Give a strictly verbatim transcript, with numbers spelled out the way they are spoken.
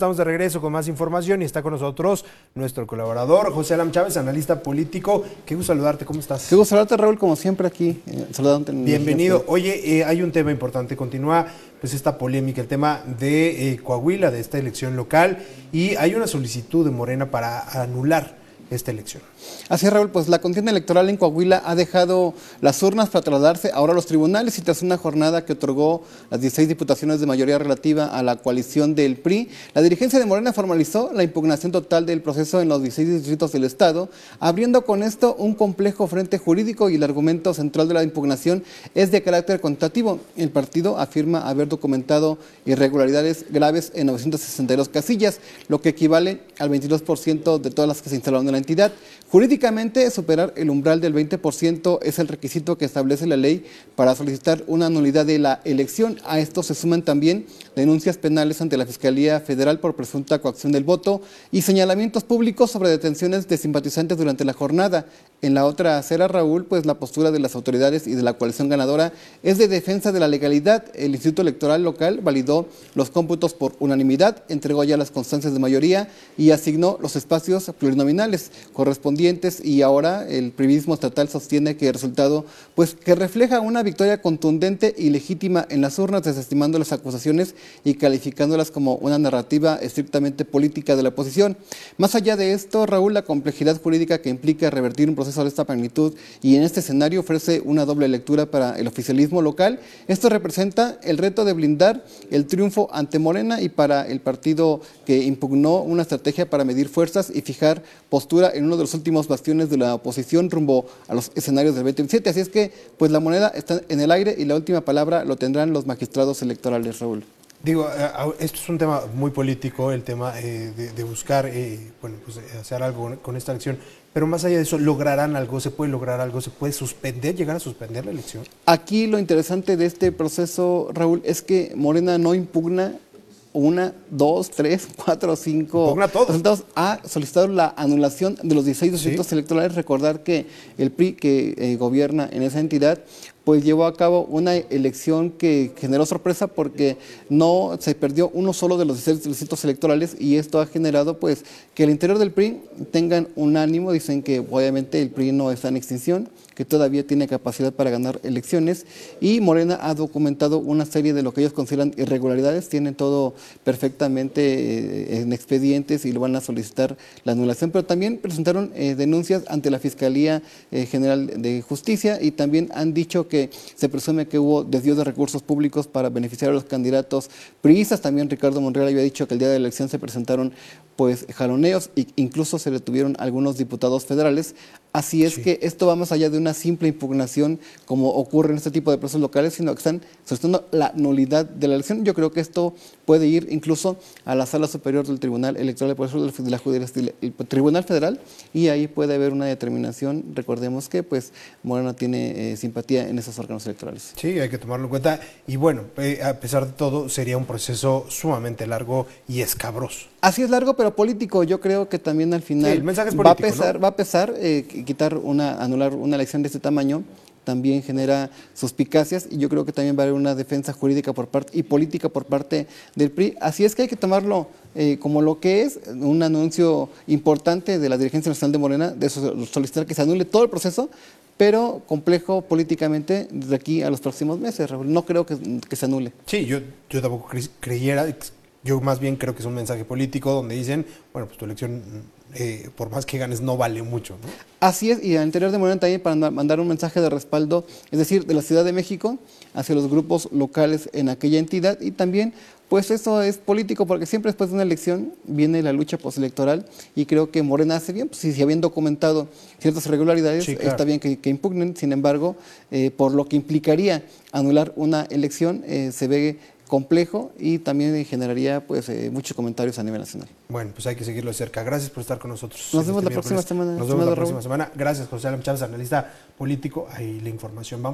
Estamos de regreso con más información y está con nosotros nuestro colaborador José Alam Chávez, analista político. Qué gusto saludarte, ¿cómo estás? Qué gusto saludarte, Raúl, como siempre aquí, eh, saludándote. Bienvenido. Oye, eh, hay un tema importante, continúa pues esta polémica, el tema de eh, Coahuila, de esta elección local, y hay una solicitud de Morena para anular esta elección. Así es, Raúl, pues la contienda electoral en Coahuila ha dejado las urnas para trasladarse ahora a los tribunales y tras una jornada que otorgó las dieciséis diputaciones de mayoría relativa a la coalición del P R I, la dirigencia de Morena formalizó la impugnación total del proceso en los dieciséis distritos del Estado, abriendo con esto un complejo frente jurídico, y el argumento central de la impugnación es de carácter cuantitativo. El partido afirma haber documentado irregularidades graves en novecientas sesenta y dos casillas, lo que equivale al veintidós por ciento de todas las que se instalaron en la entidad. Jurídicamente, superar el umbral del veinte por ciento es el requisito que establece la ley para solicitar una nulidad de la elección. A esto se suman también denuncias penales ante la Fiscalía Federal por presunta coacción del voto y señalamientos públicos sobre detenciones de simpatizantes durante la jornada. En la otra acera, Raúl, pues la postura de las autoridades y de la coalición ganadora es de defensa de la legalidad. El Instituto Electoral local validó los cómputos por unanimidad, entregó ya las constancias de mayoría y asignó los espacios plurinominales correspondientes, y ahora el privismo estatal sostiene que el resultado pues que refleja una victoria contundente y legítima en las urnas, desestimando las acusaciones y calificándolas como una narrativa estrictamente política de la oposición. Más allá de esto, Raúl, la complejidad jurídica que implica revertir un proceso de esta magnitud y en este escenario ofrece una doble lectura para el oficialismo local. Esto representa el reto de blindar el triunfo ante Morena y para el partido que impugnó una estrategia para medir fuerzas y fijar postura en uno de los últimos bastiones de la oposición rumbo a los escenarios del veinte veintisiete. Así es que pues la moneda está en el aire y la última palabra lo tendrán los magistrados electorales, Raúl. Digo, esto es un tema muy político, el tema eh, de, de buscar, eh, bueno, pues hacer algo con esta elección, pero más allá de eso, ¿lograrán algo? ¿Se puede lograr algo? ¿Se puede suspender, llegar a suspender la elección? Aquí lo interesante de este proceso, Raúl, es que Morena no impugna una, dos, tres, cuatro, cinco resultados. Ha solicitado la anulación de los dieciséis distritos ¿Sí? electorales. Recordar que el P R I, que eh, gobierna en esa entidad, pues llevó a cabo una elección que generó sorpresa porque no se perdió uno solo de los dieciséis distritos electorales, y esto ha generado pues que el interior del P R I tengan un ánimo. Dicen que obviamente el P R I no está en extinción, que todavía tiene capacidad para ganar elecciones, y Morena ha documentado una serie de lo que ellos consideran irregularidades. Tienen todo perfectamente eh, en expedientes y lo van a solicitar la anulación, pero también presentaron eh, denuncias ante la Fiscalía eh, General de Justicia, y también han dicho que se presume que hubo desvío de recursos públicos para beneficiar a los candidatos priistas. También Ricardo Monreal había dicho que el día de la elección se presentaron pues jaloneos e incluso se detuvieron algunos diputados federales. Así es sí. que esto va más allá de una simple impugnación como ocurre en este tipo de procesos locales, sino que están solicitando la nulidad de la elección. Yo creo que esto puede ir incluso a la Sala Superior del Tribunal Electoral de la Judicatura, el Tribunal Federal, y ahí puede haber una determinación. Recordemos que pues Morena tiene eh, simpatía en esos órganos electorales. Sí, hay que tomarlo en cuenta, y bueno, eh, a pesar de todo sería un proceso sumamente largo y escabroso. Así es, largo pero político. Yo creo que también al final sí, el mensaje es político, va a pesar, ¿no? va a pesar eh, quitar una, anular una elección de este tamaño. También genera suspicacias, y yo creo que también va a haber una defensa jurídica por parte y política por parte del P R I. Así es que hay que tomarlo eh, como lo que es, un anuncio importante de la dirigencia nacional de Morena de solicitar que se anule todo el proceso, pero complejo políticamente desde aquí a los próximos meses, Raúl. No creo que, que se anule. Sí, yo, yo tampoco cre creyera, yo más bien creo que es un mensaje político donde dicen, bueno, pues tu elección, eh, por más que ganes, no vale mucho, ¿no? Así es, y al interior de Morena también para mandar un mensaje de respaldo, es decir, de la Ciudad de México hacia los grupos locales en aquella entidad, y también pues eso es político porque siempre después de una elección viene la lucha postelectoral, y creo que Morena hace bien, pues si se habían documentado ciertas irregularidades, sí, claro. está bien que, que impugnen. Sin embargo, eh, por lo que implicaría anular una elección, eh, se ve complejo y también generaría pues eh, muchos comentarios a nivel nacional. Bueno, pues hay que seguirlo de cerca. Gracias por estar con nosotros. Nos vemos este la próxima semana. Nos vemos la próxima semana. Gracias, José Alam Chávez, analista político. Ahí la información. Vamos.